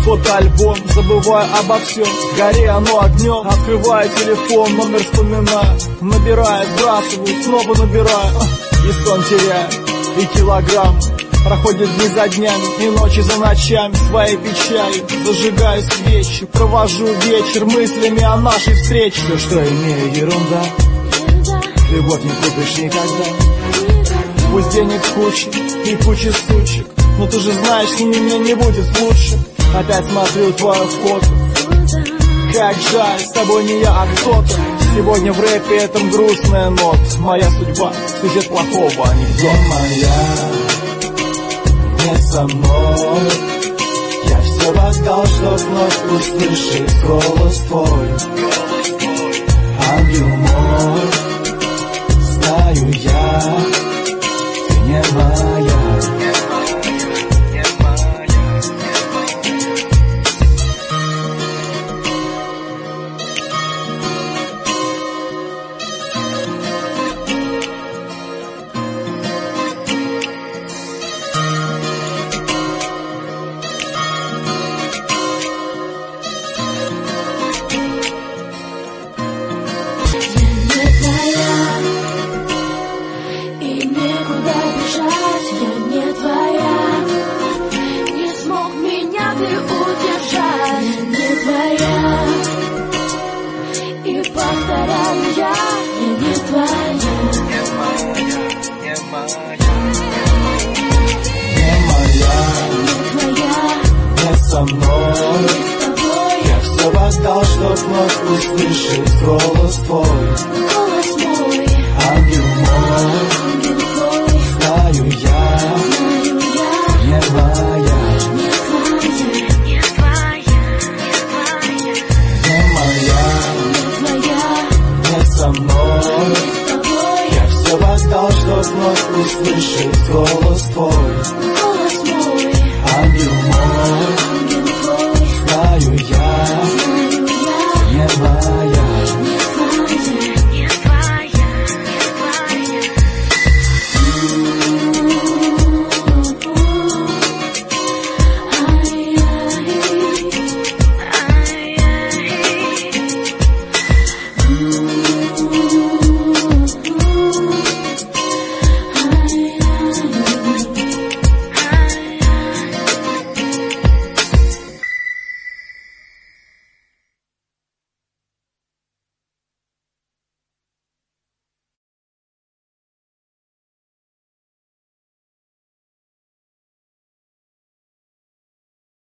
фотоальбом, забываю обо всем, гори оно огнем. Открываю телефон, номер вспоминаю, набираю, сбрасываю, снова набираю, и сон теряю, и килограмм. Проходят дни за днями и ночи за ночами, своей печалью зажигаю свечи, провожу вечер мыслями о нашей встрече. Все, что имею, ерунда, любовь не купишь никогда. Пусть денег куча и куча сучек, но ты же знаешь, с ними мне не будет лучше. Опять смотрю твою фото, как жаль, с тобой не я, а кто-то. Сегодня в рэпе этом грустная нота. Моя судьба, сюжет плохого анекдота. Не моя, не со мной. Я все воздал, что вновь услышать голос твой. Ангел мой, знаю я, ты не моя. Со мной. Я все воздал, чтоб вновь услышать голос твой. Ангел мой, знаю я, не моя. Не моя, не со мной. Я все воздал, чтоб вновь услышать голос твой.